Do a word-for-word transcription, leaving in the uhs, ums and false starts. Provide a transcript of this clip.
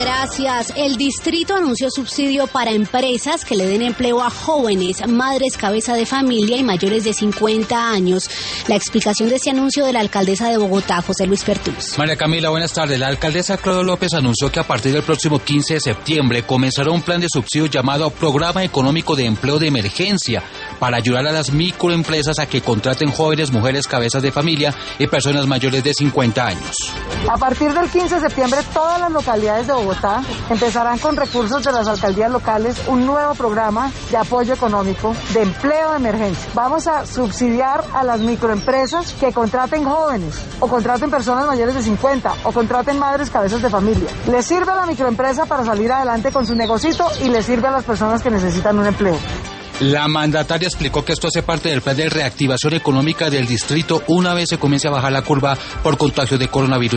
Gracias. El distrito anunció subsidio para empresas que le den empleo a jóvenes, madres cabeza de familia y mayores de cincuenta años. La explicación de este anuncio de la alcaldesa de Bogotá, José Luis Pertús. María Camila, buenas tardes. La alcaldesa Claudia López anunció que a partir del próximo quince de septiembre comenzará un plan de subsidio llamado Programa Económico de Empleo de Emergencia para ayudar a las microempresas a que contraten jóvenes, mujeres cabezas de familia y personas mayores de cincuenta años. A partir del quince de septiembre, todas las localidades de Bogotá empezarán con recursos de las alcaldías locales un nuevo programa de apoyo económico de empleo de emergencia. Vamos a subsidiar a las microempresas que contraten jóvenes o contraten personas mayores de cincuenta o contraten madres cabezas de familia. Les sirve a la microempresa para salir adelante con su negocito y les sirve a las personas que necesitan un empleo. La mandataria explicó que esto hace parte del plan de reactivación económica del distrito una vez se comience a bajar la curva por contagio de coronavirus.